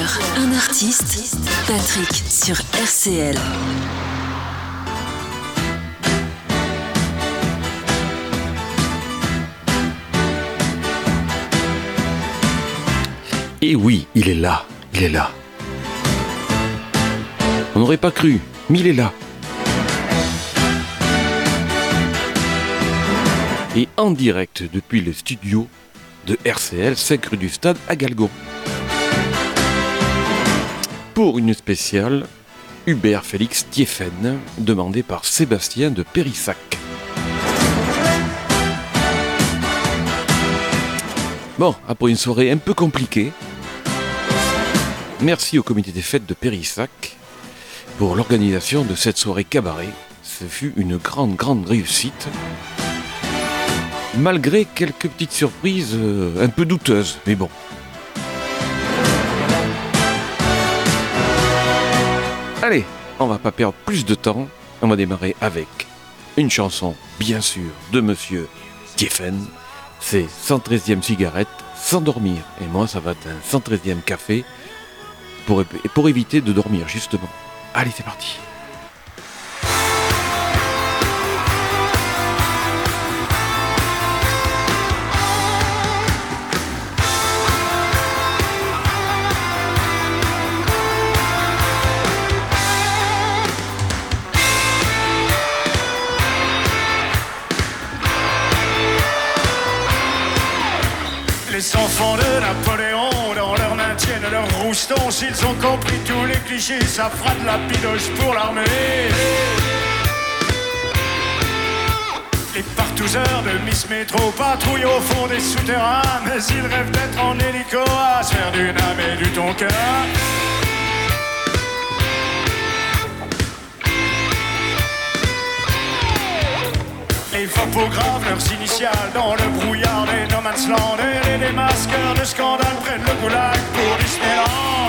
heures, un artiste, Patrick sur RCL. Et oui, il est là, il est là. On n'aurait pas cru, mais il est là. Et en direct depuis le studio de RCL, 5 rue du Stade à Galgon. Pour une spéciale Hubert Félix Thiéphène, demandée par Sébastien de Périssac. Bon, après une soirée un peu compliquée, merci au comité des fêtes de Périssac pour l'organisation de cette soirée cabaret. Ce fut une grande réussite, malgré quelques petites surprises un peu douteuses, mais bon. Allez, on va pas perdre plus de temps, on va démarrer avec une chanson, bien sûr, de Monsieur Thiéphène. C'est 113e cigarette, sans dormir. Et moi, ça va être un 113e café pour éviter de dormir, justement. Allez, c'est parti. Les enfants de Napoléon, dans leur maintien de leur rouston, s'ils ont compris tous les clichés, ça fera de la pidoche pour l'armée. Les partouzeurs de Miss Métro patrouillent au fond des souterrains, mais ils rêvent d'être en hélico à se faire du Nam et du Tonkin. Les photographes, leurs initiales dans le brouillard des No Man's Land, et les démasqueurs de scandale prennent le goulag pour Disneyland.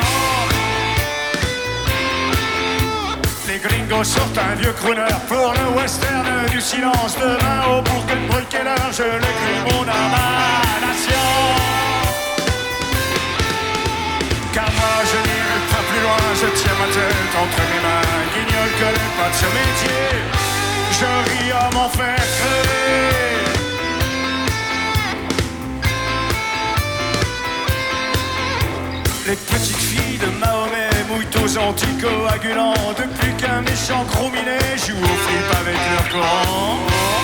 Les gringos sortent un vieux crooner pour le western du silence. Demain au Bourg-en-Brückeller, je l'écris mon âme à la nation. Car moi je n'irai pas plus loin, je tiens ma tête entre mes mains. Guignol connaît pas de ce métier, je ris à m'en faire crever. Les petites filles de Mahomet mouillent aux anticoagulants depuis qu'un méchant gros minet joue au flip avec leur Coran.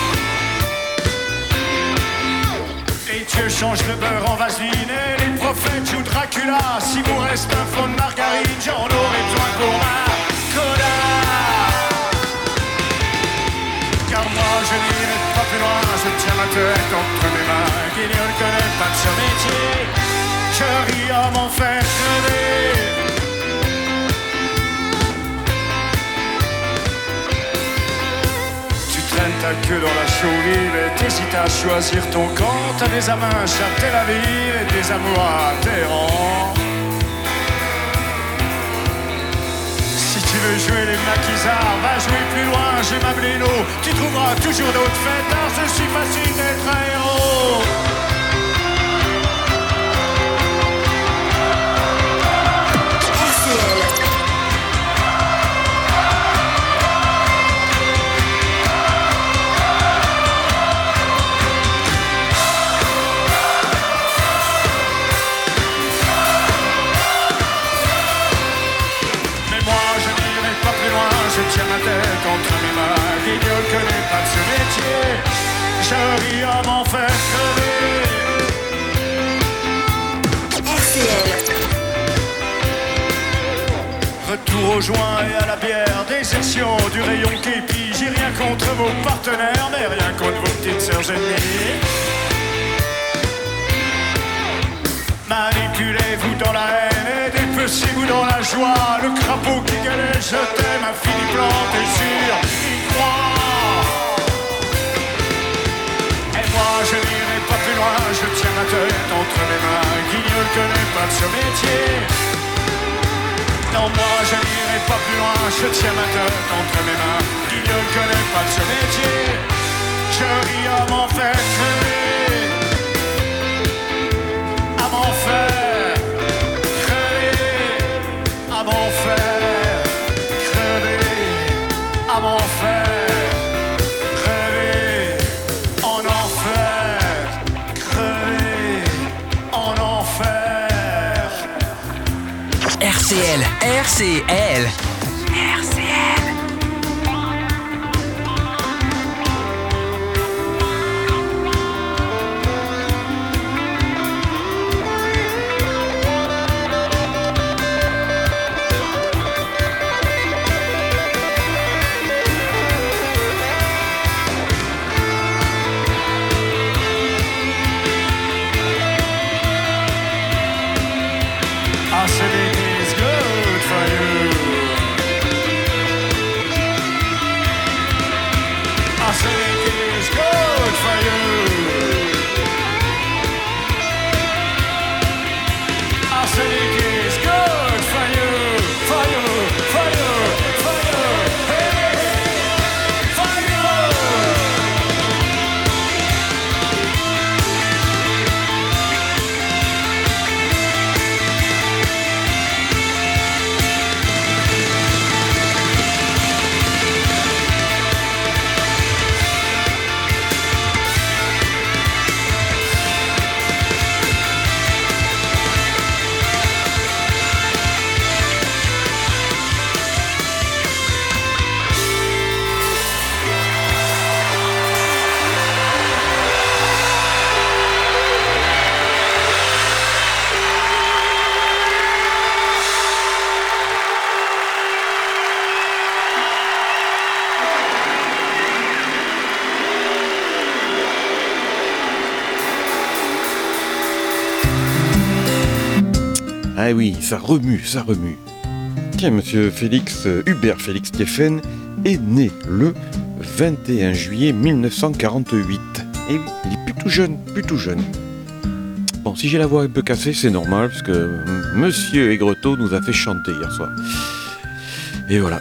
Les dieux changent le beurre en vaseline et les prophètes jouent Dracula. Si vous reste un fond de margarine, j'en aurai besoin pour ma coda. Car moi je n'irai pas plus loin, je tiens ma tête entre mes mains. Guignol ne connaît pas de ce métier, je ris à m'en faire crever. Tu traînes ta queue dans la chaux-ville et t'hésites à choisir ton camp. T'as des Amenches à Tel Aviv et des amours à Téhéran. Tu veux jouer les maquisards, va jouer plus loin, j'ai ma bléno. Tu trouveras toujours d'autres fêtards, je suis facile d'être un héros. Je tiens ma tête entre mes mains, Guignol connaît pas de ce métier, je ris à m'en faire crever. RCL. Retour au joint et à la bière, désertion du rayon képi. J'ai rien contre vos partenaires, mais rien contre vos petites sœurs ennemies. Manipulez-vous dans la haine et dépecez-vous dans la joie. Le crapaud qui galait, je t'aime, a fini planté sur y croire. Et moi je n'irai pas plus loin, je tiens ma tête entre mes mains. Guignol ne connaît pas de ce métier. Non, moi je n'irai pas plus loin, je tiens ma tête entre mes mains. Guignol ne connaît pas de ce métier, je ris à m'en faire crever. À m'en faire crever. RCL, RCL. Ah oui, ça remue, ça remue. Tiens, monsieur Hubert Félix Stéphane est né le 21 juillet 1948. Et oui, il est plutôt jeune. Bon, si j'ai la voix un peu cassée, c'est normal, parce que monsieur Aigretot nous a fait chanter hier soir. Et voilà.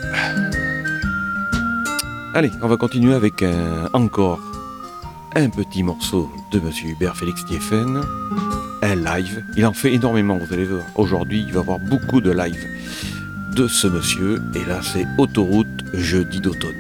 Allez, on va continuer avec encore un petit morceau de monsieur Hubert Félix Stéphane. Un live, il en fait énormément, vous allez voir. Aujourd'hui, il va y avoir beaucoup de live de ce monsieur. Et là, c'est Autoroute jeudi d'automne.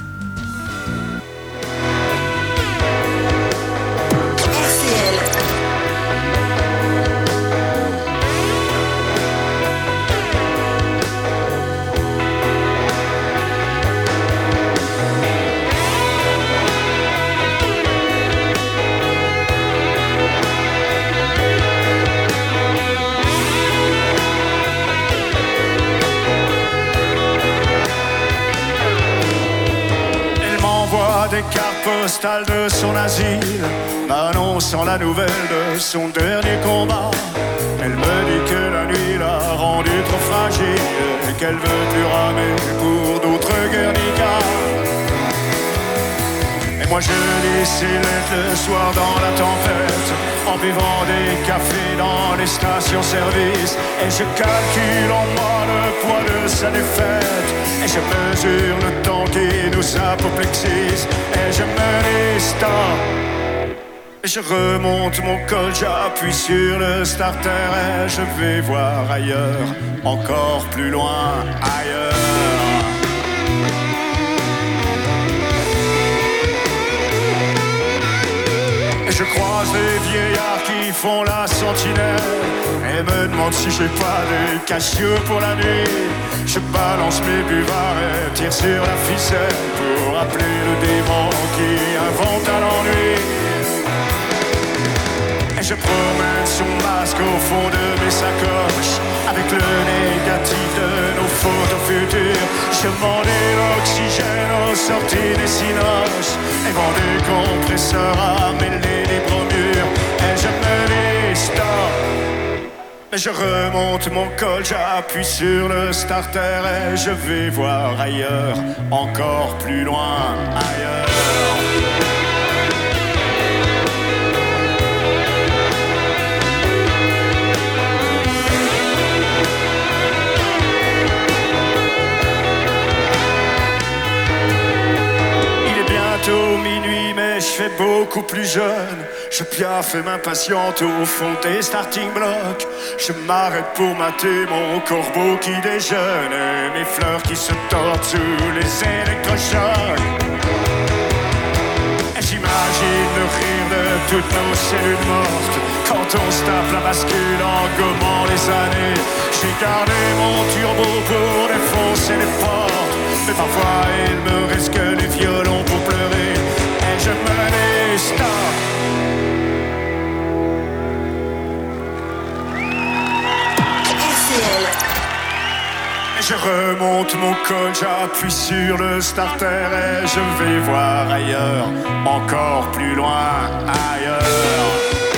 Des cartes postales de son asile, annonçant la nouvelle de son dernier combat. Elle me dit que la nuit l'a rendue trop fragile et qu'elle veut plus ramer pour d'autres Guernica. Et moi je lis ses lettres le soir dans la tempête, en buvant des cafés dans les stations-service. Et je calcule en moi le poids de sa défaite, et je mesure le temps qui nous apoplexise. Et je me dis stop, et je remonte mon col, j'appuie sur le starter et je vais voir ailleurs, encore plus loin ailleurs. Je croise des vieillards qui font la sentinelle et me demandent si j'ai pas des cassieux pour la nuit. Je balance mes buvards et tire sur la ficelle pour appeler le démon qui invente à l'ennui. Et je promène son masque au fond de mes sacoches, avec le négatif de nos photos futures. Je demandais l'oxygène aux sorties des cinoches et vends des compresseurs à mêler des bromures. Et je me dis stop, et je remonte mon col, j'appuie sur le starter et je vais voir ailleurs, encore plus loin ailleurs. Minuit, mais je fais beaucoup plus jeune. Je piaffe et m'impatiente au fond des starting blocks. Je m'arrête pour mater mon corbeau qui déjeune et mes fleurs qui se tordent sous les électrochocs. Et j'imagine le rire de toutes nos cellules mortes. Quand on se tape la bascule en gommant les années, j'ai gardé mon turbo pour défoncer les portes. Mais parfois il me reste que les violons pour pleurer, et je me dis stop. Je remonte mon col, j'appuie sur le starter et je vais voir ailleurs, encore plus loin, ailleurs.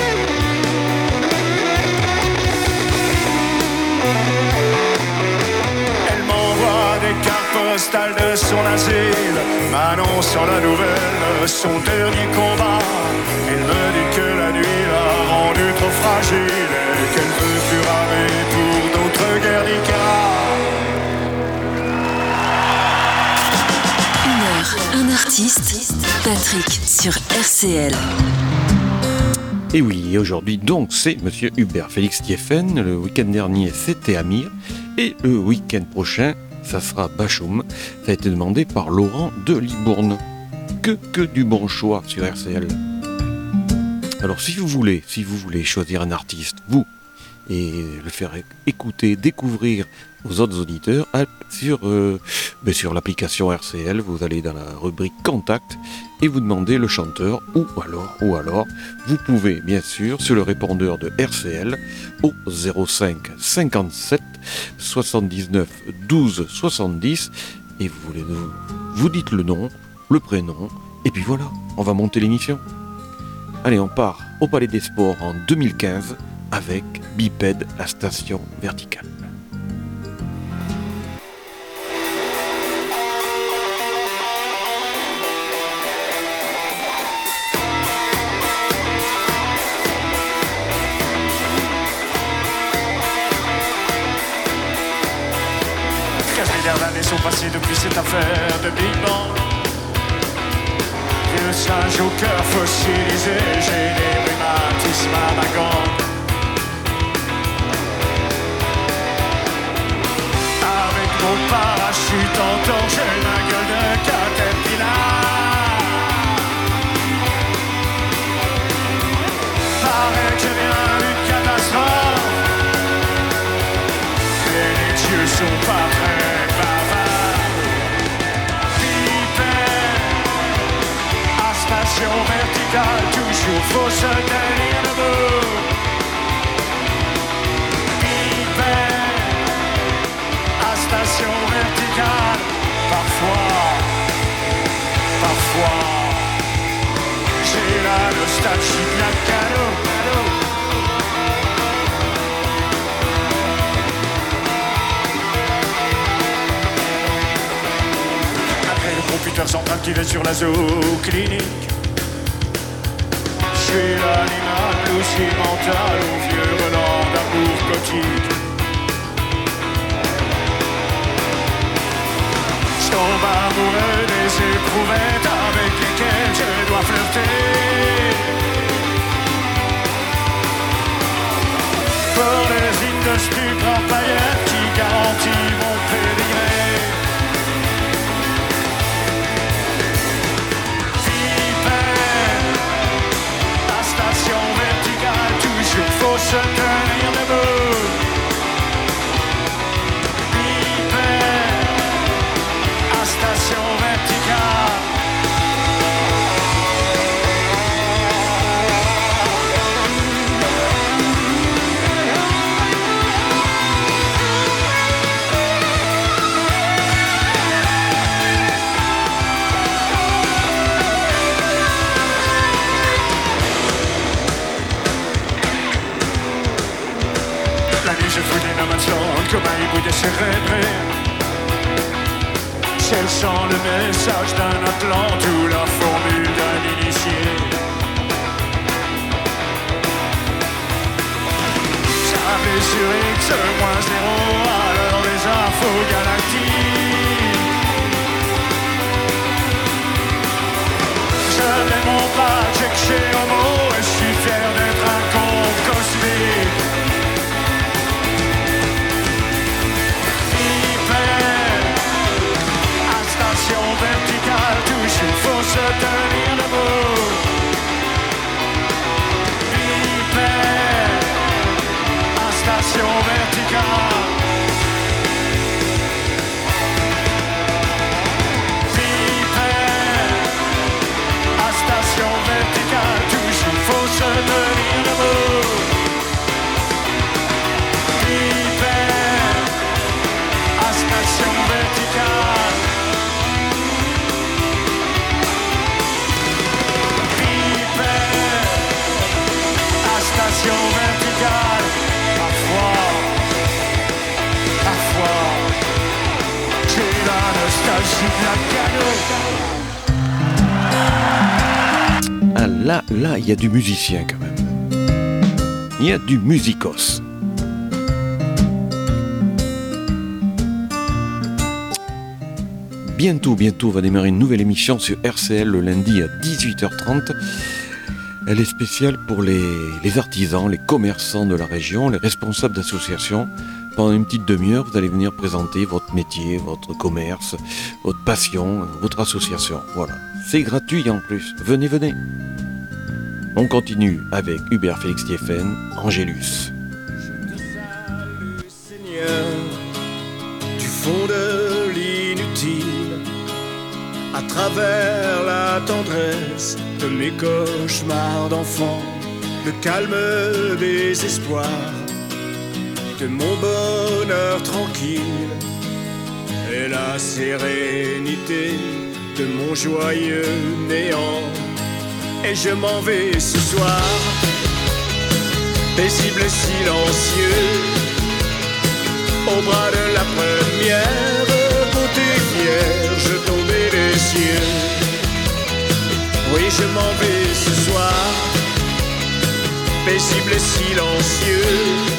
Elle m'envoie des cartes postales de son asile, m'annonçant la nouvelle, son dernier combat. Elle me dit que la nuit l'a rendue trop fragile et qu'elle veut plus ramer pour d'autres guerriers. Un artiste, Patrick sur RCL. Et oui, aujourd'hui donc c'est Monsieur Hubert Félix Thieffen. Le week-end dernier c'était Amir et le week-end prochain ça sera Bachoum. Ça a été demandé par Laurent de Libourne. Que du bon choix sur RCL. Alors si vous voulez choisir un artiste, vous, et le faire écouter, découvrir aux autres auditeurs sur l'application RCL, vous allez dans la rubrique Contact et vous demandez le chanteur ou alors vous pouvez bien sûr sur le répondeur de RCL au 05 57 79 12 70 et vous dites le nom, le prénom et puis voilà, on va monter l'émission. Allez, on part au Palais des Sports en 2015 avec Bipède, la station verticale. Années sont passées depuis cette affaire de Big Bang. Vieux singe au cœur fossilisé, j'ai des rhumatismes à ma gangue. Avec mon parachute en torche, j'ai ma gueule de caterpillar. Paraît que je viens d'une catastrophe, et les dieux sont pas prêts. Verticale, toujours faut se tenir debout. Hyper, à station verticale, parfois, j'ai la nostalgie de la cadeau. Après le computer central qui va sur la zooclinique, je suis l'animal aussi mental au vieux relent d'amour gothique. Je tombe amoureux des éprouvettes avec lesquelles je dois flirter. Pour les hymnes de stupes en paillettes qui garantissent mon pédigré. Faut se tenir debout. Hyper, à station verticale. Je fous des nomations comme un hibou décérébré, cherchant le message d'un Atlante ou la formule d'un initié. J'avais sur X-0 alors les infos galactiques. Je n'ai mon badge chez Homo et je suis fier d'être un con cosmique. Verticale, toujours faut se tenir debout. Ah là, il y a du musicien quand même. Il y a du musicos. Bientôt va démarrer une nouvelle émission sur RCL le lundi à 18h30. Elle est spéciale pour les artisans, les commerçants de la région, les responsables d'associations. Pendant une petite demi-heure, vous allez venir présenter votre métier, votre commerce, votre passion, votre association. Voilà, c'est gratuit en plus. Venez. On continue avec Hubert Félix Thieffen, Angélus. Je te salue, Seigneur, du fond de l'inutile, à travers la tendresse de mes cauchemars d'enfant, le calme des espoirs, de mon bonheur tranquille, et la sérénité de mon joyeux néant. Et je m'en vais ce soir, paisible et silencieux, au bras de la première beauté vierge tombée des cieux. Oui, je m'en vais ce soir, paisible et silencieux,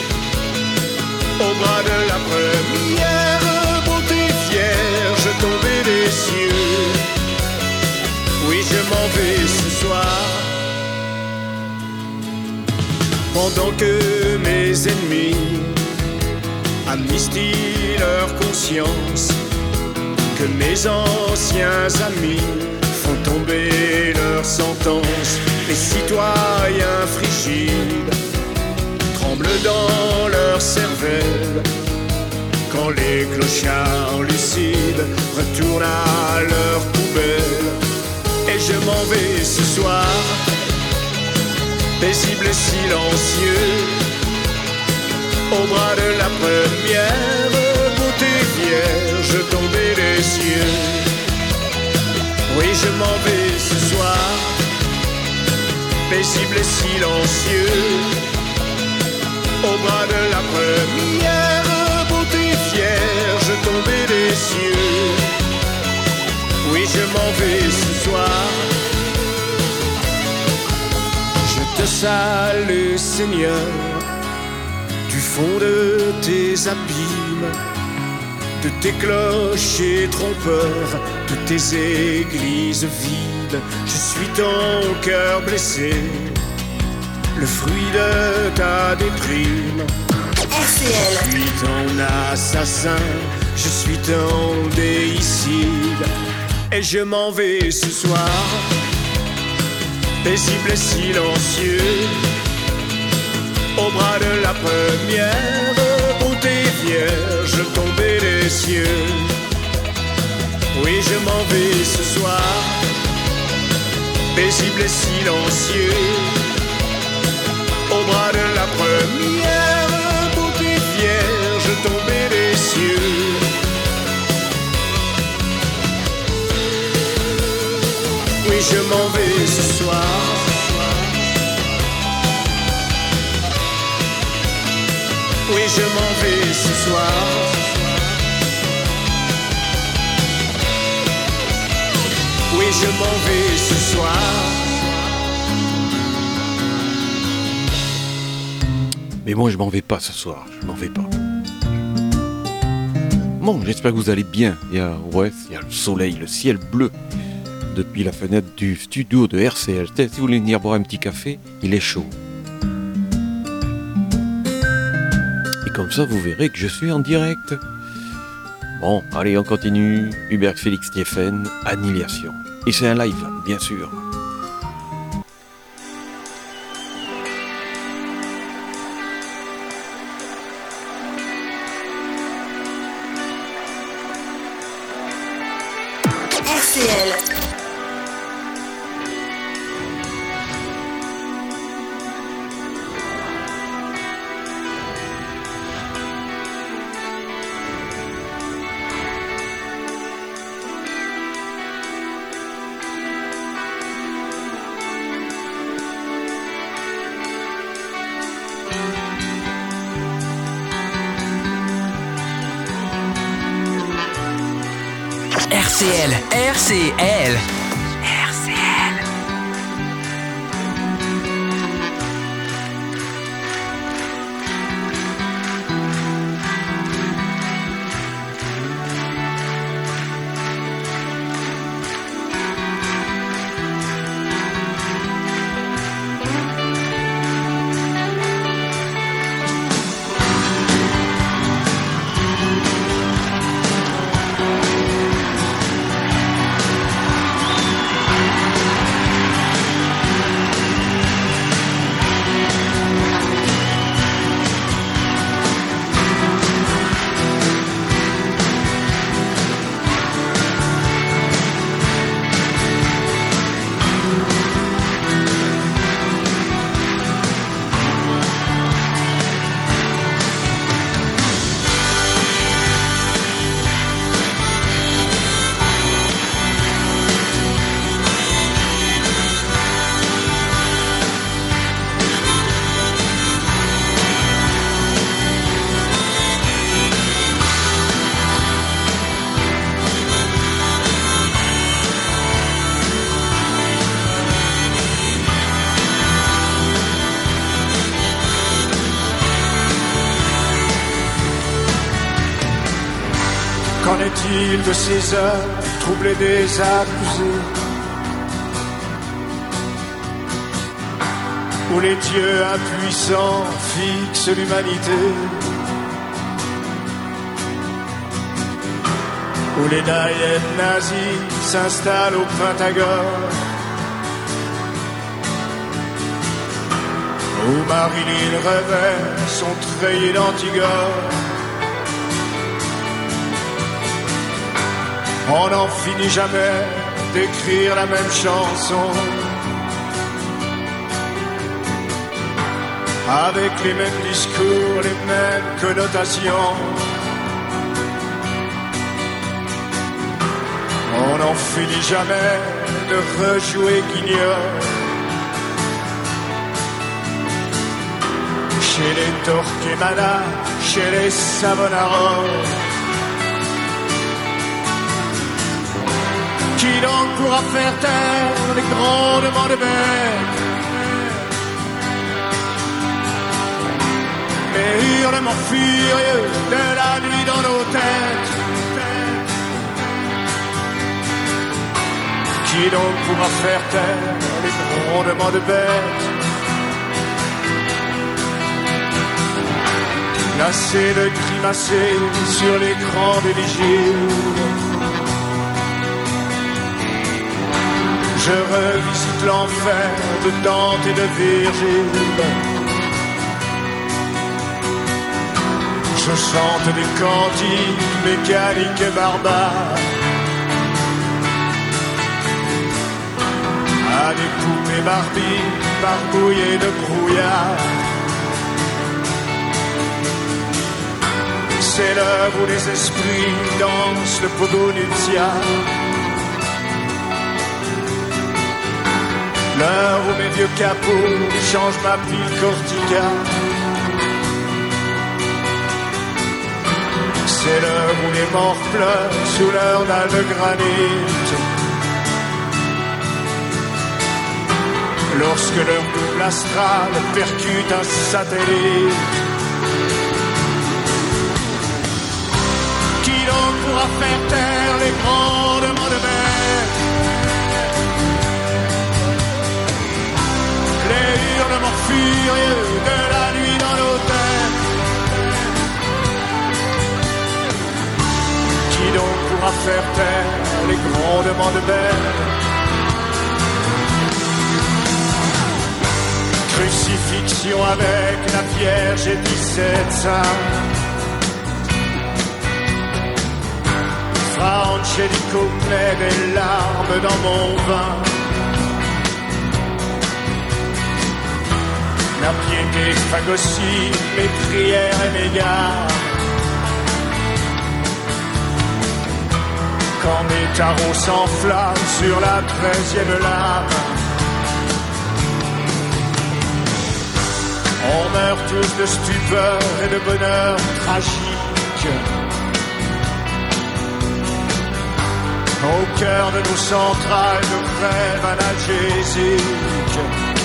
au bras de la première beauté vierge tombée des cieux. Oui, je m'en vais ce soir, pendant que mes ennemis amnistient leur conscience, que mes anciens amis font tomber leur sentence. Les citoyens frigides tremblent dans leur cervelle, quand les clochards lucides retournent à leur poubelle. Et je m'en vais ce soir, paisible et silencieux, au bras de la première beauté vierge tombée des cieux. Oui, je m'en vais ce soir, paisible et silencieux, au bras de la première beauté vierge tombée des cieux. Oui, je m'en vais ce soir. Je te salue, Seigneur, du fond de tes abîmes, de tes clochers trompeurs, de tes églises vides. Je suis ton cœur blessé, le fruit de ta déprime. RCL. Je suis ton assassin, je suis ton déicide. Et je m'en vais ce soir, paisible et silencieux, au bras de la première beauté vierge tombée des cieux. Oui, je m'en vais ce soir, paisible et silencieux, au bras de la première beauté vierge tombée des cieux. Oui, je m'en vais ce soir, oui, je m'en vais ce soir. Oui, je m'en vais ce soir. Mais moi je m'en vais pas ce soir, je m'en vais pas. Bon, j'espère que vous allez bien. Il y a le soleil, le ciel bleu depuis la fenêtre du studio de RCL. Si vous voulez venir boire un petit café, il est chaud. Et comme ça, vous verrez que je suis en direct. Bon, allez, on continue. Hubert Félix Thieffen, Annihilation. Et c'est un live, bien sûr. RCL. RCL, RCL. Qu'en est-il de ces heures troublées des accusés, où les dieux impuissants fixent l'humanité, où les naïefs nazis s'installent au Pentagone, où Marilyn révèle son treillis d'Antigone. On n'en finit jamais d'écrire la même chanson, avec les mêmes discours, les mêmes connotations. On n'en finit jamais de rejouer Guignol. Chez les Torquemada, chez les Savonarole. Qui donc pourra faire taire les grondements de bêtes, les hurlements furieux de la nuit dans nos têtes? Qui donc pourra faire taire les grondements de bêtes? Lassé de grimacer sur l'écran des vigiles, je revisite l'enfer de Dante et de Virgile. Je chante des cantiques mécaniques et barbares à des poupées Barbie barbouillées de brouillard. C'est l'heure où les esprits dansent le pogo nuptial, l'heure où mes vieux capots changent ma pile corticale. C'est l'heure où les morts pleurent sous leur dalle de granit, lorsque leur double astral percute un satellite. Qui donc pourra faire taire les grondements de bêtes, les hurlements furieux de la nuit dans nos têtes? Qui donc pourra faire taire les grondements de bêtes? Crucifixion avec la Vierge et 17 saints, Fra Angelico met des larmes dans mon vin. La piété phagocyte mes prières et mes gardes. Quand mes tarots s'enflamment sur la 13e lame, on meurt tous de stupeur et de bonheur tragique. Au cœur de nos centrales de grève analgésique.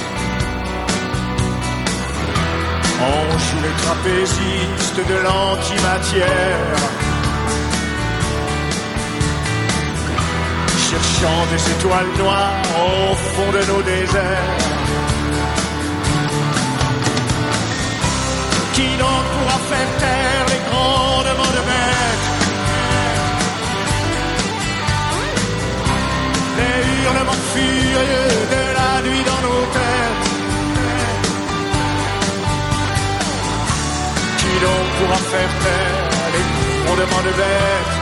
On joue les trapézistes de l'antimatière, cherchant des étoiles noires au fond de nos déserts. Qui donc pourra faire taire les grondements de bêtes, les hurlements furieux de la nuit dans nos têtes? Qui donc pourra faire taire les grondements de bêtes?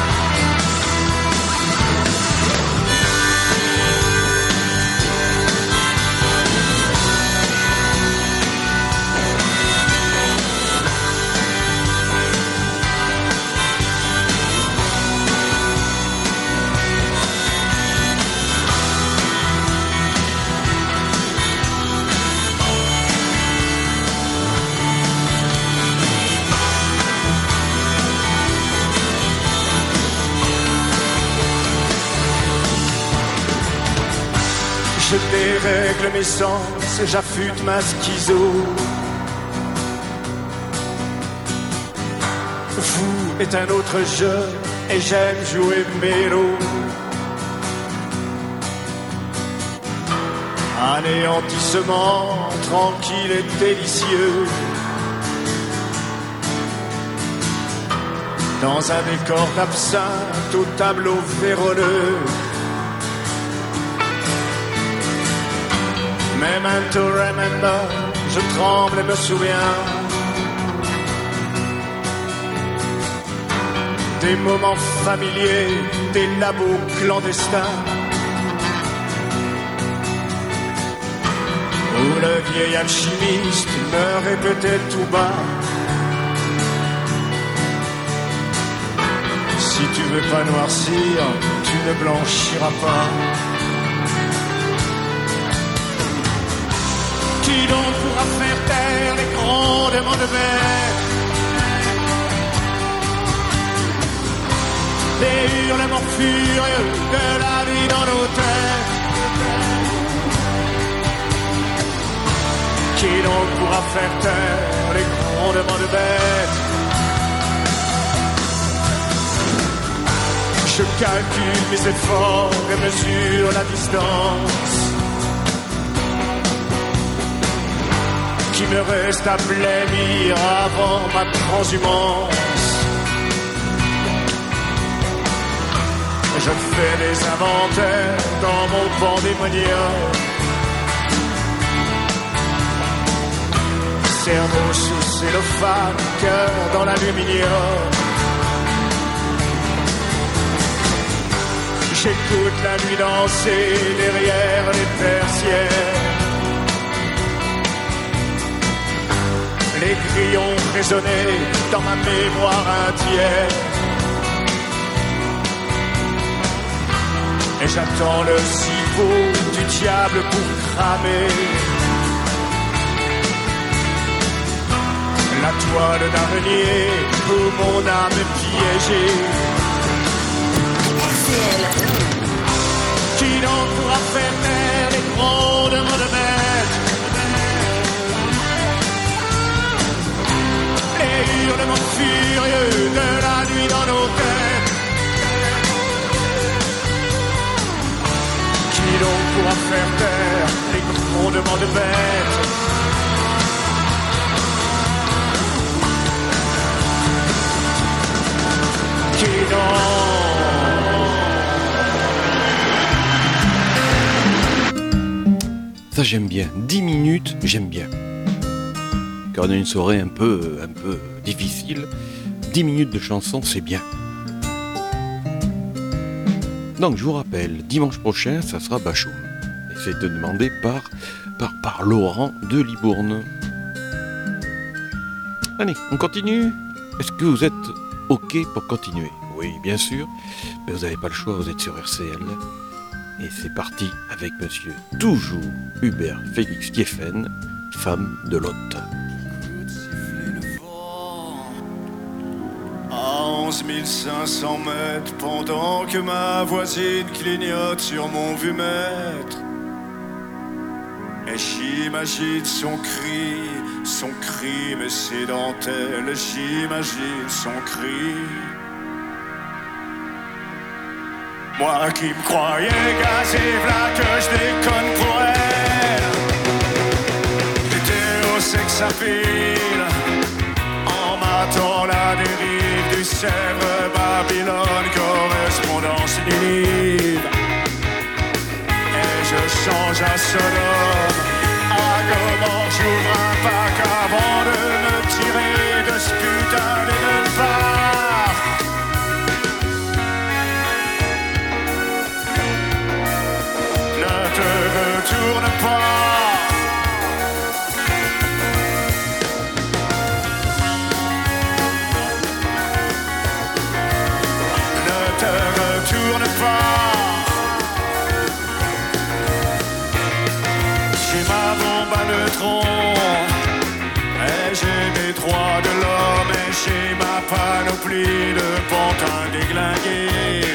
Je dérègle mes sens et j'affûte ma schizo. Vous est un autre jeu et j'aime jouer mélo. Anéantissement tranquille et délicieux, dans un décor d'absinthe au tableau véroleux. Memento remember, je tremble et me souviens des moments familiers, des labos clandestins, où le vieil alchimiste me répétait tout bas: si tu veux pas noircir, tu ne blanchiras pas. Qui donc pourra faire taire les grondements de bêtes, les hurlements furieux de la nuit dans nos têtes? Qui donc pourra faire taire les grondements de bêtes? Je calcule mes efforts et mesure la distance qui me reste à blêmir avant ma transhumance. Je fais des inventaires dans mon pandémonium, cerveau sous cellophane, cœur dans l'aluminium. J'écoute la nuit danser derrière les persiennes, les grillons résonner dans ma mémoire entière. Et j'attends le civot du diable pour cramer la toile d'araignée où mon âme est piégée. Qui donc pourra faire taire les grondements de bêtes, les hurlements furieux de la nuit dans nos têtes? Qui donc pourra faire taire les grondements de bêtes? Qui donc? Ça j'aime bien, 10 minutes, j'aime bien. Quand on a une soirée un peu difficile, 10 minutes de chanson, c'est bien. Donc je vous rappelle, dimanche prochain, ça sera Bachoum. Et c'est demandé par Laurent de Libourne. Allez, on continue. Est-ce que vous êtes OK pour continuer? Oui, bien sûr. Mais vous n'avez pas le choix, vous êtes sur RCL. Et c'est parti avec monsieur toujours Hubert Félix Thieffen, Femme de Lot. En 11 500 mètres pendant que ma voisine clignote sur mon vumètre. Et j'imagine son cri, mais c'est dentelle. J'imagine son cri. Moi qui me croyais gazé, v'là que je déconne pour elle. J'étais au sex appeal, en matant la dérive du Sèvres, Babylone, correspondance libre. Et je change à Sodome, à Gomorrhe, j'ouvre un pack avant de me tirer de ce putain de nulle part. Ne te retourne pas. Ne te retourne pas. J'ai ma bombe à neutrons et j'ai mes droits de l'homme et j'ai ma panoplie de pantins déglingués.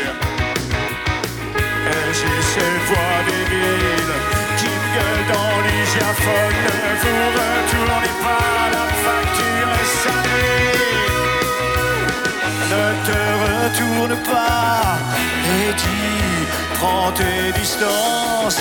Et j'ai cette voix débile qui me gueule dans l'hygiaphone. Ne vous retournez pas, la facture est salée. Ne te retourne pas et dis, prends tes distances.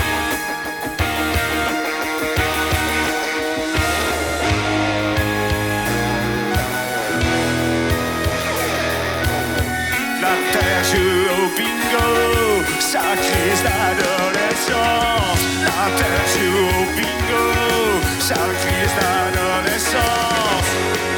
La terre joue au bingo, sa crise d'adolescence. La terre joue au bingo, sa crise d'adolescence.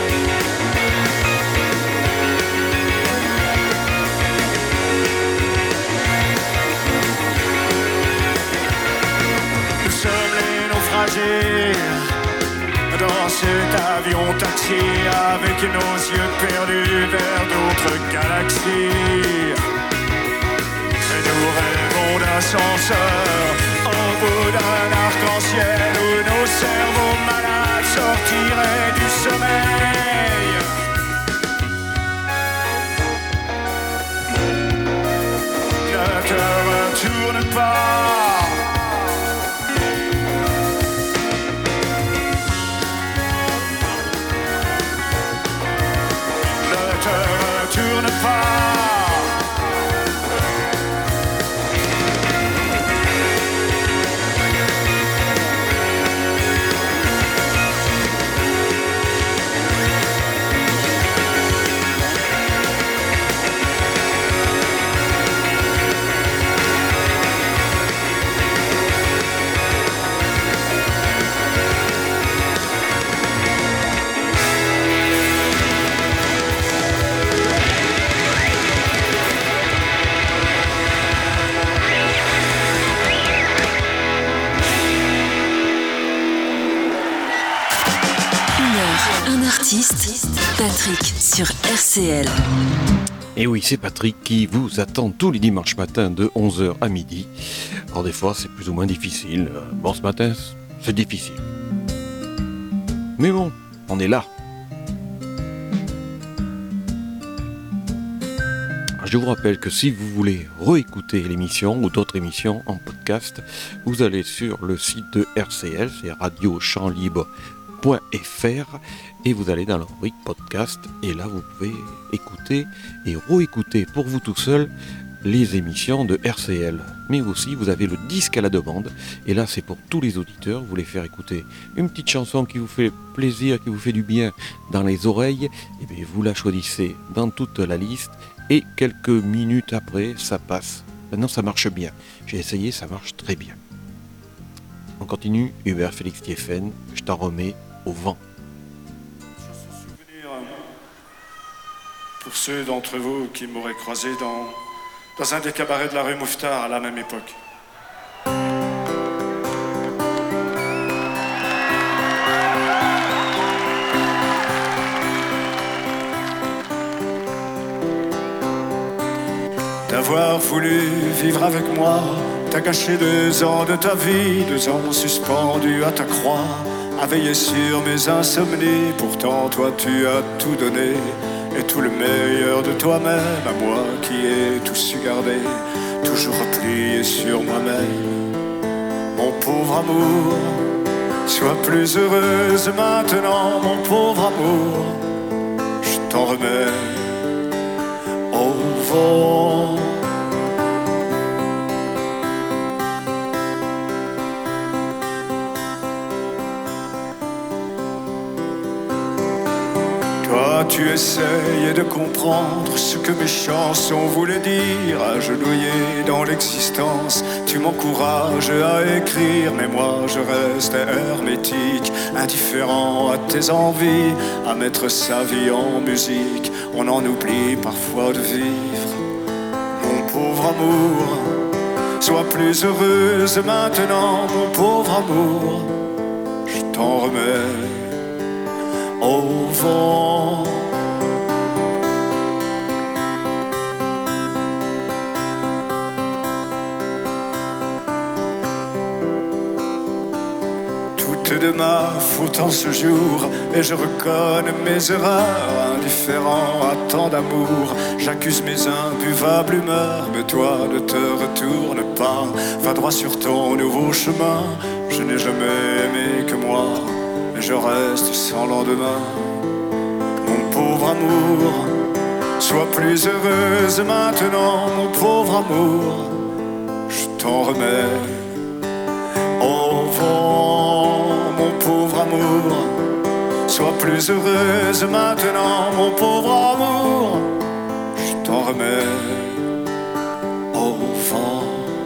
Nous sommes les naufragés dans cet avion taxi avec nos yeux perdus vers d'autres galaxies. Et nous rêvons d'ascenseur au bout d'un arc-en-ciel où nos cerveaux malades sortiraient du sommeil. Ne te retourne pas. Retourne pas. Un artiste, Patrick sur RCL. Et oui, c'est Patrick qui vous attend tous les dimanches matins de 11h à midi. Alors des fois, c'est plus ou moins difficile. Bon, ce matin, c'est difficile. Mais bon, on est là. Je vous rappelle que si vous voulez réécouter l'émission ou d'autres émissions en podcast, vous allez sur le site de RCL, c'est radiochampslibre.fr, et vous allez dans la rubrique podcast, et là vous pouvez écouter et réécouter pour vous tout seul les émissions de RCL. Mais aussi vous avez le disque à la demande, et là c'est pour tous les auditeurs. Vous voulez faire écouter une petite chanson qui vous fait plaisir, qui vous fait du bien dans les oreilles, et bien vous la choisissez dans toute la liste, et quelques minutes après ça passe. Maintenant ça marche bien, j'ai essayé, ça marche très bien. On continue. Hubert Félix Thieffen, je t'en remets au vent. Pour ceux d'entre vous qui m'auraient croisé dans un des cabarets de la rue Mouffetard à la même époque. D'avoir voulu vivre avec moi, t'as gâché 2 ans de ta vie, 2 ans suspendus à ta croix, à veiller sur mes insomnies. Pourtant toi tu as tout donné, et tout le meilleur de toi-même. À moi qui ai tout su garder, toujours replié sur moi-même. Mon pauvre amour, sois plus heureuse maintenant, mon pauvre amour. Je t'en remets au vent. Toi, tu essayes de comprendre ce que mes chansons voulaient dire. Agenouillé dans l'existence, tu m'encourages à écrire. Mais moi, je reste hermétique, indifférent à tes envies, à mettre sa vie en musique. On en oublie parfois de vivre. Mon pauvre amour, sois plus heureuse maintenant, mon pauvre amour. Je t'en remets au vent. Tout est de ma faute en ce jour, et je reconnais mes erreurs. Indifférent à tant d'amour, j'accuse mes imbuvables humeurs. Mais toi ne te retourne pas, va droit sur ton nouveau chemin. Je n'ai jamais aimé que moi, mais je reste sans lendemain. Mon pauvre amour, sois plus heureuse maintenant, mon pauvre amour. Je t'en remets au vent, mon pauvre amour. Sois plus heureuse maintenant, mon pauvre amour. Je t'en remets au vent.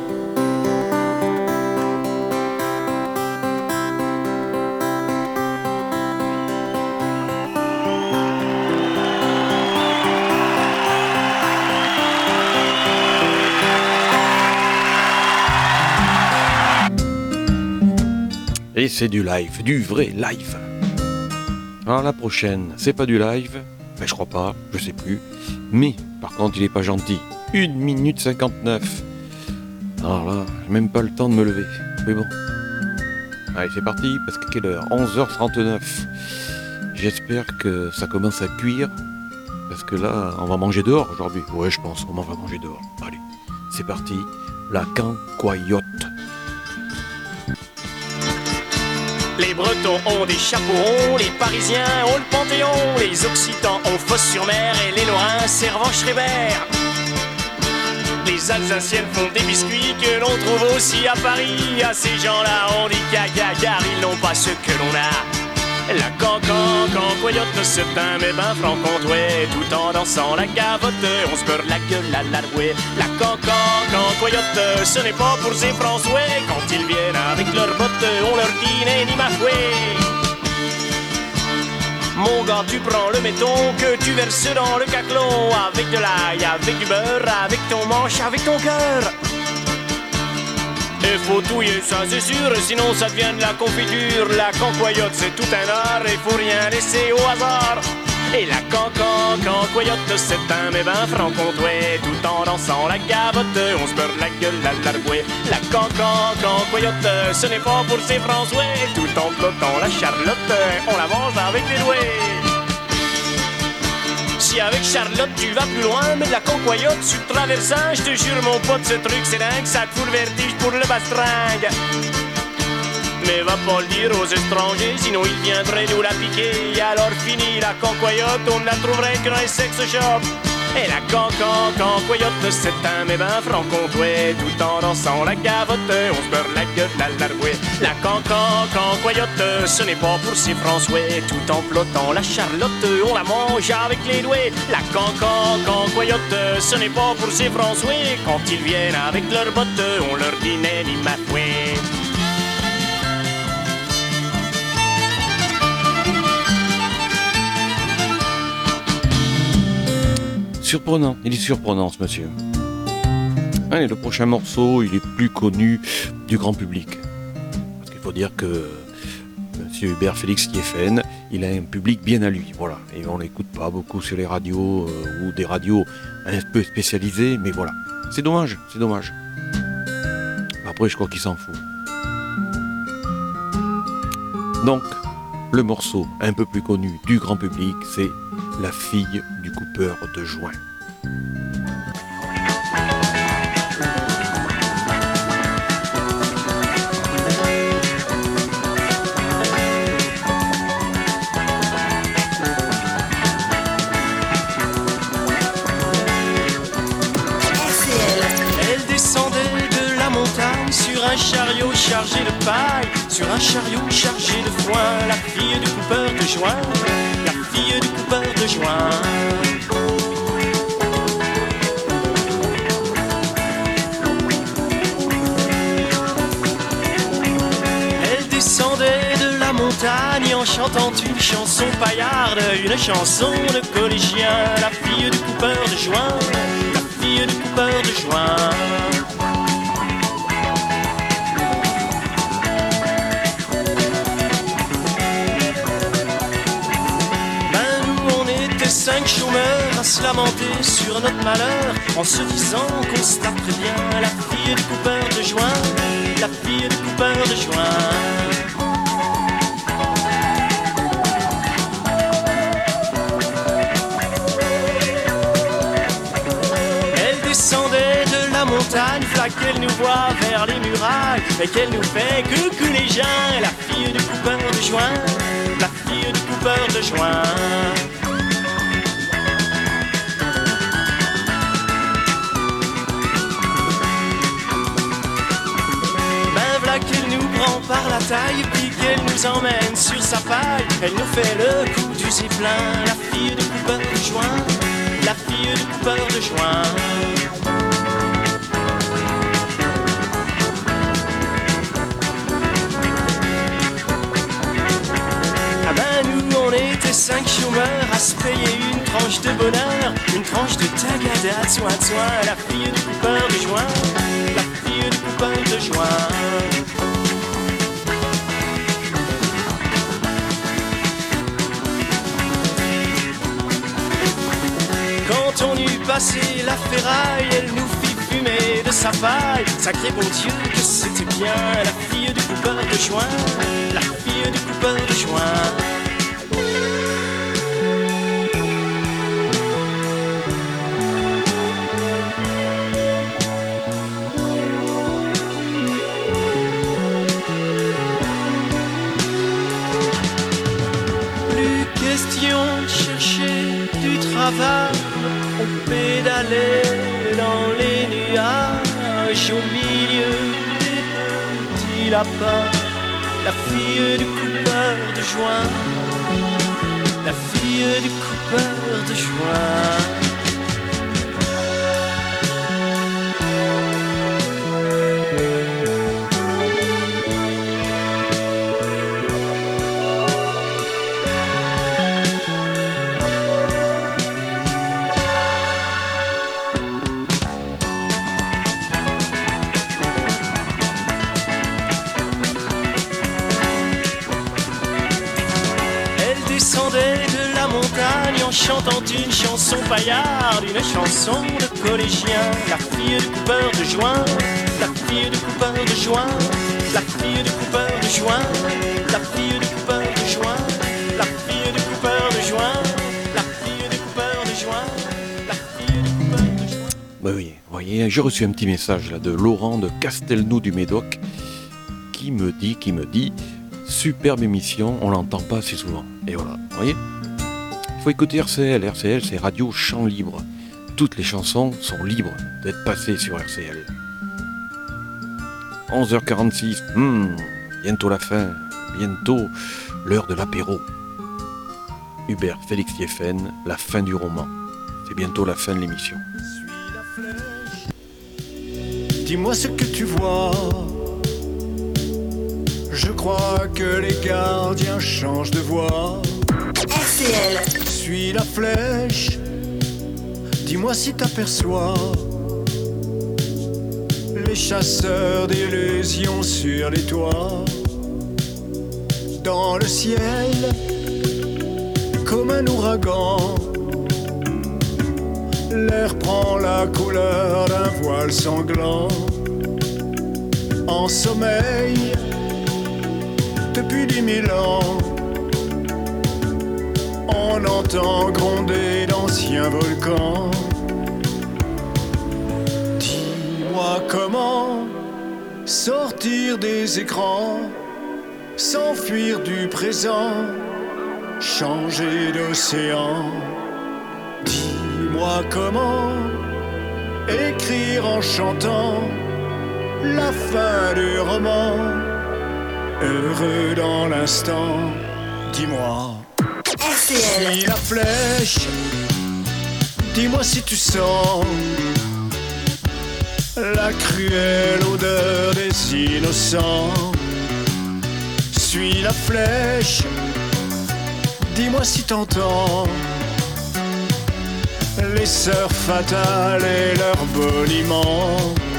Et c'est du live, du vrai live. Alors la prochaine, c'est pas du live, ben je crois pas, je sais plus. Mais par contre il est pas gentil. 1 minute 59. Alors là, j'ai même pas le temps de me lever. Mais bon. Allez c'est parti, parce que quelle heure ? 11h39. J'espère que ça commence à cuire. Parce que là, on va manger dehors aujourd'hui. Ouais je pense qu'on va manger dehors. Allez, c'est parti. La cancoyote. Les Bretons ont des chapeaux ronds, les Parisiens ont le Panthéon, les Occitans ont Fosse-sur-Mer et les Lorrains Servan-Schreiber. Les Alsaciennes font des biscuits que l'on trouve aussi à Paris. À ces gens-là on dit gaga car ils n'ont pas ce que l'on a. La cancoyote c'est un mébin franc-comtois. Tout en dansant la gavotte, on se beurre la gueule à la rouée. La cancoyote, ce n'est pas pour ces François. Quand ils viennent avec leurs bottes, on leur dit ni ma fouet. Mon gars, tu prends le méton que tu verses dans le caclon. Avec de l'ail, avec du beurre, avec ton manche, avec ton cœur. Il faut touiller ça c'est sûr, sinon ça devient de la confiture. La cancoyote c'est tout un art, il faut rien laisser au hasard. Et la cancoyote c'est un mébin franc-comtois. Tout en dansant la gavotte, on se beurre la gueule à l'argouet. La cancoyote ce n'est pas pour ces François. Tout en flottant la charlotte, on la mange avec les doigts. Si avec Charlotte tu vas plus loin, mais de la cancoyote tu traverses un, je te jure mon pote ce truc c'est dingue, ça te fout le vertige pour le bastringue. Mais va pas le dire aux étrangers, sinon ils viendraient nous la piquer. Alors fini la cancoyote, on ne la trouverait que dans les sex shops. Et la cancoyote c'est un mébin franc-comtois. Tout en dansant la gavotte, on se beurre la gueule à l'argouet. La cancoyote ce n'est pas pour ces François. Tout en flottant la charlotte, on la mange avec les doigts. La cancoyote ce n'est pas pour ces François. Quand ils viennent avec leurs bottes, on leur dit ni ma fouet. Surprenant, il est surprenant ce monsieur. Allez, le prochain morceau, il est plus connu du grand public. Parce qu'il faut dire que monsieur Hubert Félix Thieffen, il a un public bien à lui, voilà. Et on l'écoute pas beaucoup sur les radios ou des radios un peu spécialisées, mais voilà. C'est dommage, c'est dommage. Après, je crois qu'il s'en fout. Donc, le morceau un peu plus connu du grand public, c'est la fille du coupeur de joint. Sur un chariot chargé de paille, sur un chariot chargé de foin, la fille du coupeur de joint, la fille du coupeur de joint. Elle descendait de la montagne en chantant une chanson paillarde, une chanson de collégien, la fille du coupeur de joint, la fille du coupeur de joint. Cinq chômeurs à se lamenter sur notre malheur, en se disant qu'on se taperait bien la fille du coupeur de joint, la fille du coupeur de joint. Elle descendait de la montagne, là qu'elle nous voit vers les murailles, et qu'elle nous fait coucou les gens, la fille du coupeur de joint, la fille du coupeur de joint. Qu'elle nous prend par la taille, puis qu'elle nous emmène sur sa paille. Elle nous fait le coup du zeppelin, la fille du coupeur de joint, la fille du coupeur de joint. Ah ben nous on était cinq chômeurs à se payer une tranche de bonheur, une tranche de tagada, soin, la fille du coupeur de joint, la fille du coupeur de joint. Quand on eut passé la ferraille, elle nous fit fumer de sa paille. Sacré bon Dieu que c'était bien, la fille du coupeur de joint, la fille du coupeur de joint. De chercher du travail, on pédalait dans les nuages au milieu des petits lapins. La fille du coupeur de joint, la fille du coupeur de joint. Chantant une chanson paillarde, une chanson de collégien, la fille du coupeur de joint, la fille du coupeur de joint, la fille du coupeur de joint, la fille du coupeur de joint, la fille du coupeur de joint, la fille du coupeur de joint, la fille du coupeur de joint. Oui, vous voyez, j'ai reçu un petit message là de Laurent de Castelnou du Médoc qui me dit, superbe émission, on l'entend pas assez souvent. Et voilà, vous voyez. Il faut écouter RCL. RCL, c'est Radio Chant Libre. Toutes les chansons sont libres d'être passées sur RCL. 11h46, bientôt la fin, bientôt l'heure de l'apéro. Hubert Félix Thieffen, la fin du roman. C'est bientôt la fin de l'émission. Suis la flèche, dis-moi ce que tu vois. Je crois que les gardiens changent de voix. RCL. Suis la flèche, dis-moi si t'aperçois les chasseurs d'illusions sur les toits. Dans le ciel, comme un ouragan, l'air prend la couleur d'un voile sanglant. En sommeil, depuis 10 000 ans, On entend gronder d'anciens volcans. Dis-moi comment sortir des écrans, s'enfuir du présent, changer d'océan. Dis-moi comment écrire en chantant la fin du roman, heureux dans l'instant. Dis-moi. RCL. Suis la flèche, dis-moi si tu sens la cruelle odeur des innocents. Suis la flèche, dis-moi si t'entends les sœurs fatales et leurs boniments.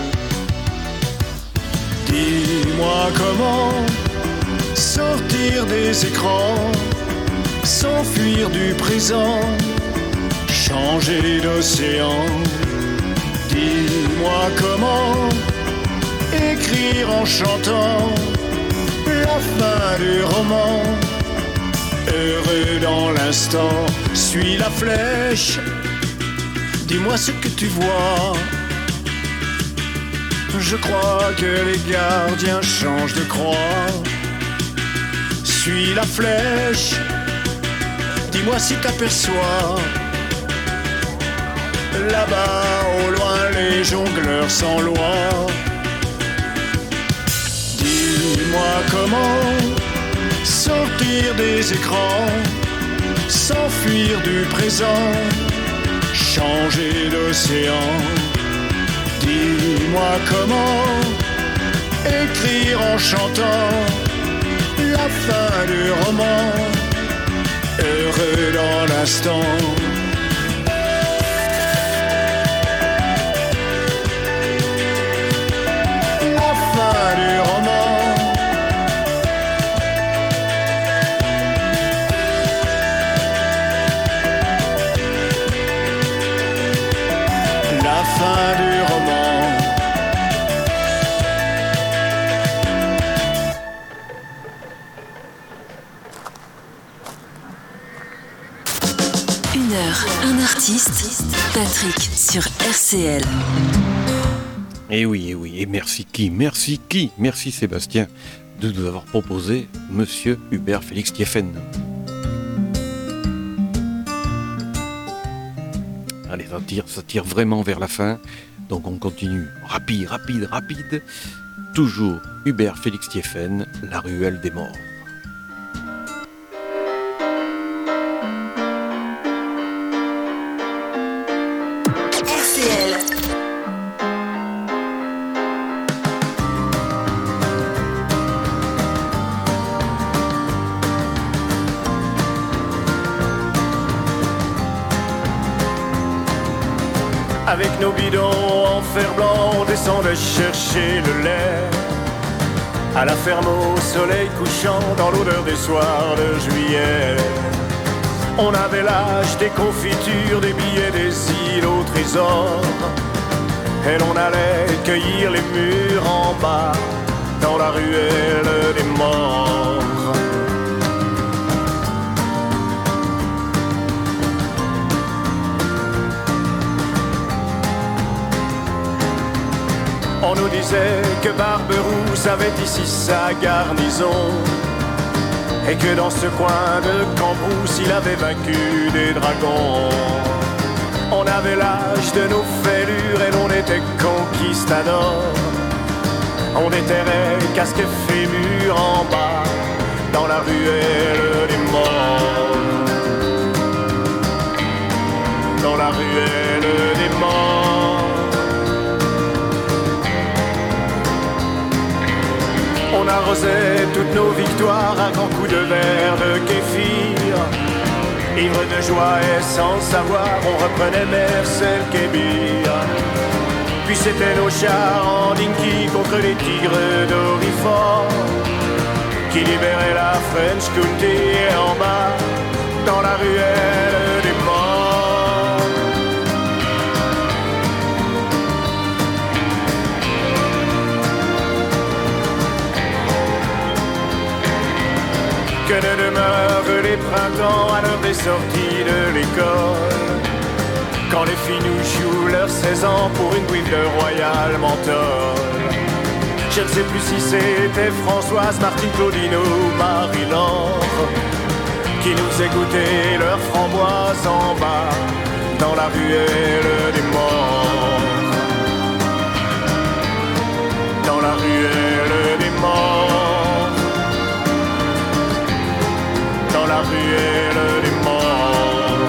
Dis-moi comment sortir des écrans, s'enfuir du présent, changer d'océan. Dis-moi comment écrire en chantant la fin du roman, heureux dans l'instant. Suis la flèche, dis-moi ce que tu vois. Je crois que les gardiens changent de croix. Suis la flèche, dis-moi si t'aperçois là-bas au loin les jongleurs sans loi. Dis-moi comment sortir des écrans, s'enfuir du présent, changer d'océan. Dis-moi comment écrire en chantant la fin du roman, heureux dans l'instant. La fin du roman, la fin du roman. 1 heure, un artiste, Patrick sur RCL. Et oui, et merci Merci Sébastien de nous avoir proposé Monsieur Hubert Félix Thieffen. Allez, ça tire vraiment vers la fin, donc on continue rapide. Toujours Hubert Félix Thieffen, La ruelle des morts. Avec nos bidons en fer blanc, on descendait chercher le lait à la ferme au soleil couchant, dans l'odeur des soirs de juillet. On avait l'âge des confitures, des billets, des îles au trésor, et l'on allait cueillir les mûres en bas, dans la ruelle des morts. On nous disait que Barberousse avait ici sa garnison, et que dans ce coin de Cambrousse il avait vaincu des dragons. On avait l'âge de nos fêlures et l'on était conquistadors. On déterrait casque fémur en bas, dans la ruelle des morts. Dans la ruelle des morts. On arrosait toutes nos victoires à grands coups de verre de kéfir. Ivre de joie et sans savoir, on reprenait Mercel Kébir. Puis c'était nos chars en dinky contre les tigres d'Orifort qui libéraient la French County, et en bas, dans la ruelle des morts. Que ne demeurent les printemps à l'heure des sorties de l'école, quand les filles nous jouent leurs 16 ans pour une bouille de Royal Menthol. Je ne sais plus si c'était Françoise, Martine, Claudine ou Marie-Laure qui nous faisait goûter leurs framboises en bas dans la ruelle des morts. Dans la ruelle des morts. Dans la ruelle des morts.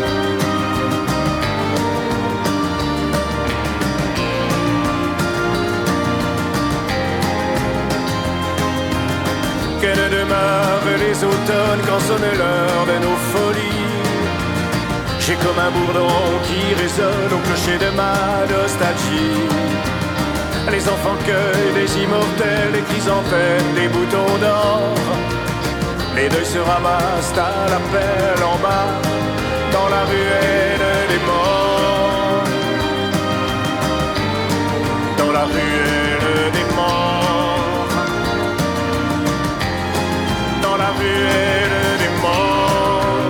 Que ne demeurent les automnes quand sonne l'heure de nos folies. J'ai comme un bourdon qui résonne au clocher de ma nostalgie. Les enfants cueillent des immortels, des chrysanthèmes, des boutons d'or. Les deuils se ramassent à l'appel en bas, dans la ruelle des morts. Dans la ruelle des morts. Dans la ruelle des morts.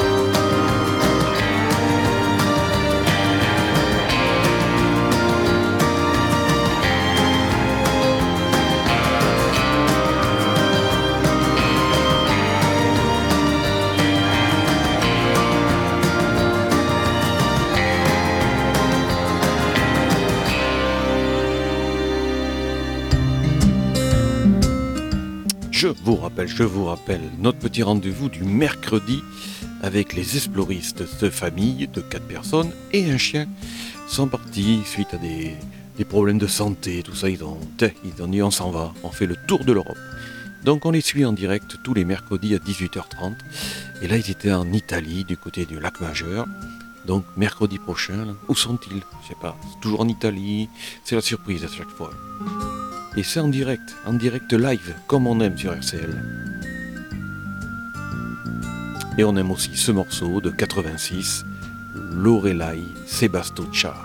Je vous rappelle notre petit rendez-vous du mercredi avec les exploristes de famille de 4 personnes et un chien sont partis suite à des problèmes de santé, tout ça, ils ont dit on s'en va, on fait le tour de l'Europe. Donc on les suit en direct tous les mercredis à 18h30 et là ils étaient en Italie du côté du lac Majeur. Donc mercredi prochain, là, où sont-ils? Je sais pas, c'est toujours en Italie, c'est la surprise à chaque fois. Et c'est en direct live, comme on aime sur RCL. Et on aime aussi ce morceau de 86, Lorelai Sebastuccia.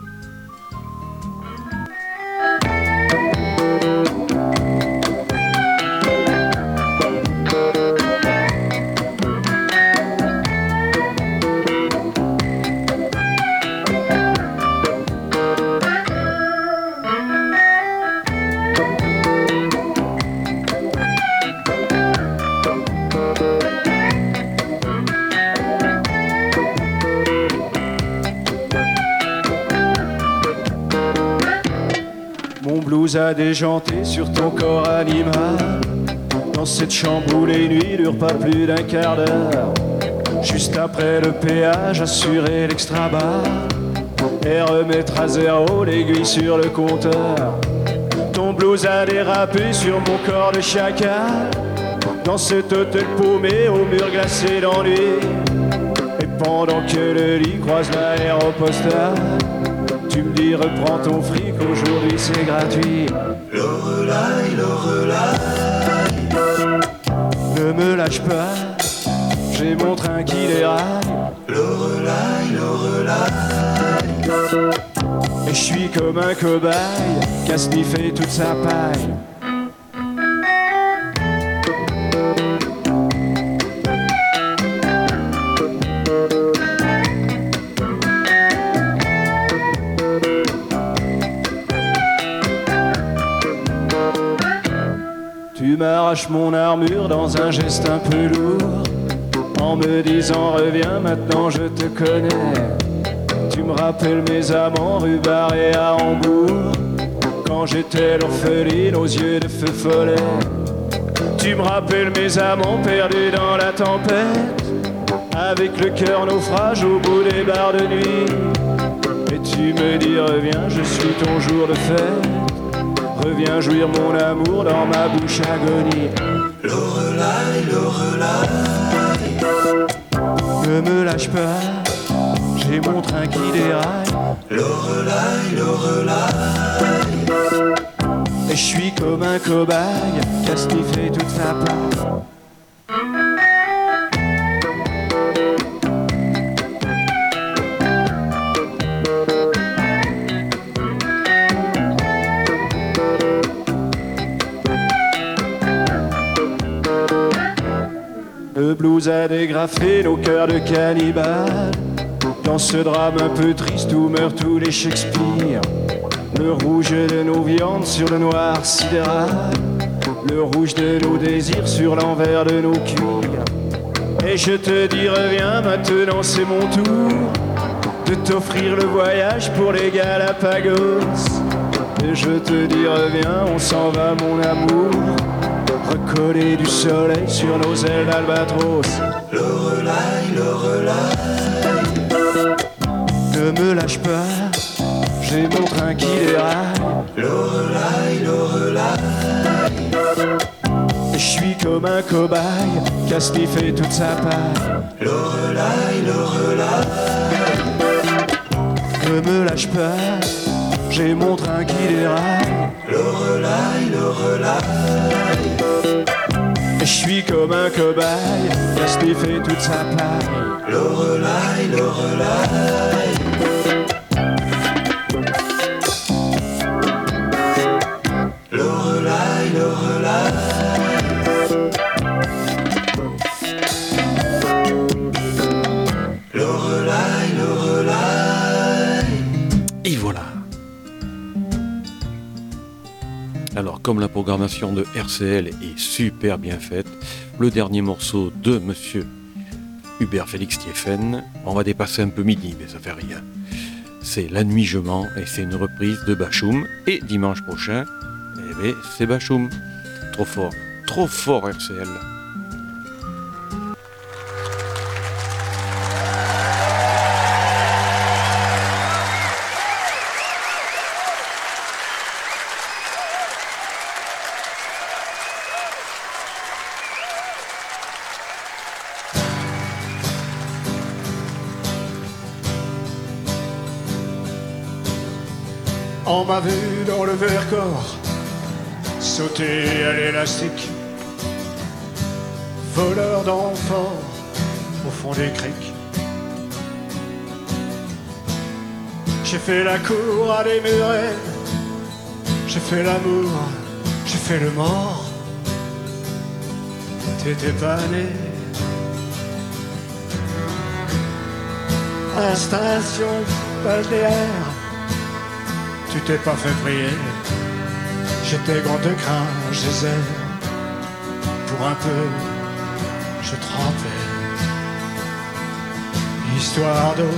A déjanté sur ton corps animal. Dans cette chambre où les nuits durent pas plus d'un quart d'heure. Juste après le péage, assurer l'extra-bar et remettre à zéro l'aiguille sur le compteur. Ton blues a dérapé sur mon corps de chacal. Dans cet hôtel paumé au mur glacé d'ennui. Et pendant que le lit croise l'aéropostale, tu me dis reprends ton fric, aujourd'hui c'est gratuit. Lorelai, Lorelai, ne me lâche pas, j'ai mon train qui déraille. Lorelai, Lorelai, et je suis comme un cobaye qui a sniffé toute sa paille. Tu m'arraches mon armure dans un geste un peu lourd, en me disant reviens maintenant je te connais. Tu me rappelles mes amants rue Barré à Hambourg, quand j'étais l'orpheline aux yeux de feu follet. Tu me rappelles mes amants perdus dans la tempête, avec le cœur naufrage au bout des bars de nuit. Et tu me dis reviens, je suis ton jour de fête. Reviens jouir mon amour dans ma bouche agonie. Lorelai, Lorelai, ne me lâche pas, j'ai mon train qui déraille. Lorelai, Lorelai, et je suis comme un cobaye qui a sniffé toute sa paille. Le blues a dégrafé nos cœurs de cannibales. Dans ce drame un peu triste où meurent tous les Shakespeare. Le rouge de nos viandes sur le noir sidéral. Le rouge de nos désirs sur l'envers de nos cuirs. Et je te dis reviens, maintenant c'est mon tour de t'offrir le voyage pour les Galapagos. Et je te dis reviens, on s'en va mon amour, recoller du soleil sur nos ailes d'albatros. Lorelai, ne me lâche pas, j'ai mon train qui déraille. Lorelai, je suis comme un cobaye qui a sniffé toute sa paille. Lorelai, ne me lâche pas, j'ai mon train qui déraille. Lorelai, je suis comme un cobaye qui a sniffé toute sa paille. Lorelai, Et voilà. Alors, comme la programmation de RCL est super bien faite, le dernier morceau de monsieur Hubert Félix Thieffen, on va dépasser un peu midi, mais ça fait rien. C'est La Nuit je mens et c'est une reprise de Bachoum. Et dimanche prochain, eh bien, c'est Bachoum. Trop fort RCL. On m'a vu dans le Vercors sauter à l'élastique, voleur d'enfants au fond des criques. J'ai fait la cour à des murettes, j'ai fait l'amour, j'ai fait le mort. T'étais pas né à la station balnéaire. Tu t'es pas fait prier, j'étais grand de crin, Geyser. Pour un peu, je trempais, histoire d'eau.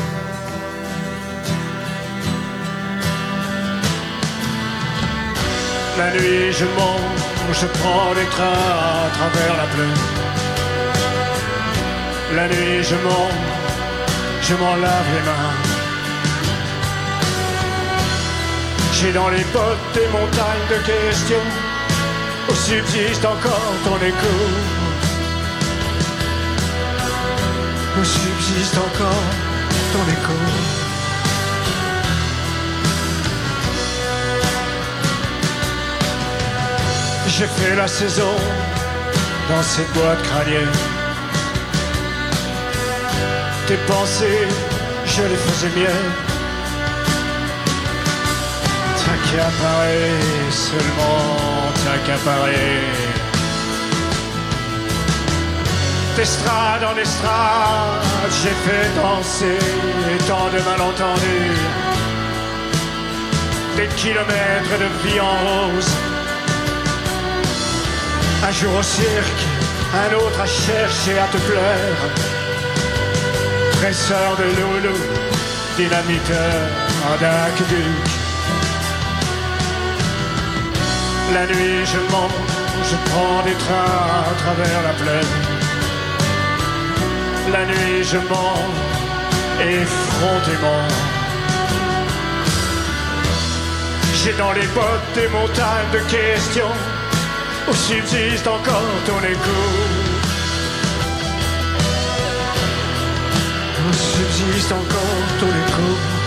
La nuit je monte, je prends des trains à travers la plaine. La nuit je monte, je m'en lave les mains. J'ai dans les bottes des montagnes de questions où subsiste encore ton écho. Où subsiste encore ton écho. J'ai fait la saison dans cette boîte crânienne. Tes pensées, je les faisais miennes. T'accaparer, seulement t'accaparer. D'estrade en estrade, j'ai fait danser tant de malentendus. Des kilomètres de vie en rose. Un jour au cirque, un autre à chercher à te plaire. Presseur de loulou, dynamiteur d'aqueduc. La nuit je monte, je prends des trains à travers la plaine. La nuit je monte, effrontément. J'ai dans les bottes des montagnes de questions où subsiste encore ton écho. Où subsiste encore ton écho.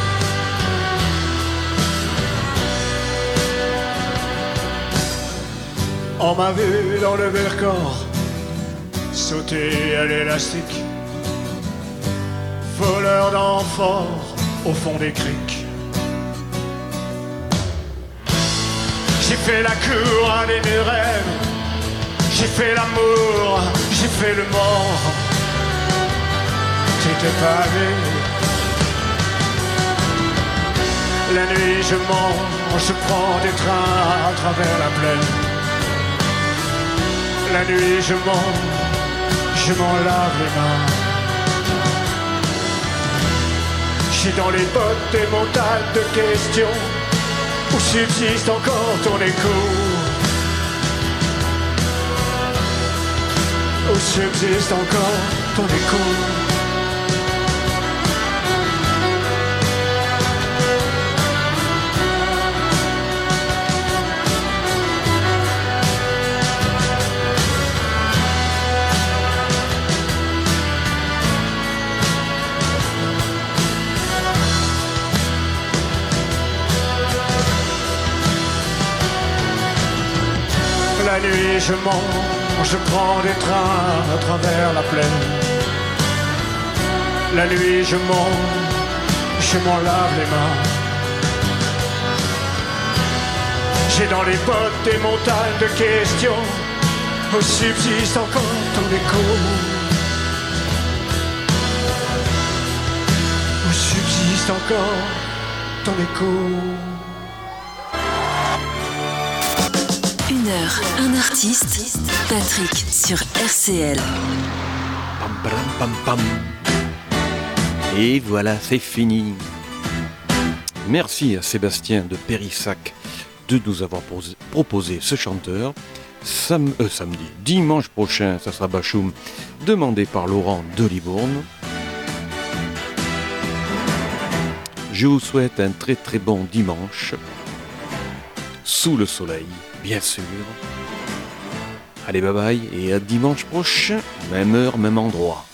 On m'a vu dans le Vercors sauter à l'élastique, voleur d'enfants au fond des criques. J'ai fait la cour à des rêves, J'ai fait l'amour, j'ai fait le mort. T'étais pas allé. La nuit je mens, je prends des trains à travers la plaine. La nuit je mens, je m'en lave les mains. J'ai dans les bottes des montagnes de questions où subsiste encore ton écho. Où subsiste encore ton écho. La nuit je mens, je prends des trains à travers la plaine. La nuit je mens, je m'en lave les mains. J'ai dans les bottes des montagnes de questions où subsiste encore ton écho. Où subsiste encore ton écho. Une heure, un artiste, Patrick sur RCL. Pam, pam, pam, pam. Et voilà, c'est fini. Merci à Sébastien de Périssac de nous avoir proposé ce chanteur. Samedi, dimanche prochain, ça sera Bachoum, demandé par Laurent de Libourne. Je vous souhaite un très très bon dimanche, sous le soleil, bien sûr. Allez, bye bye, et à dimanche prochain, même heure, même endroit.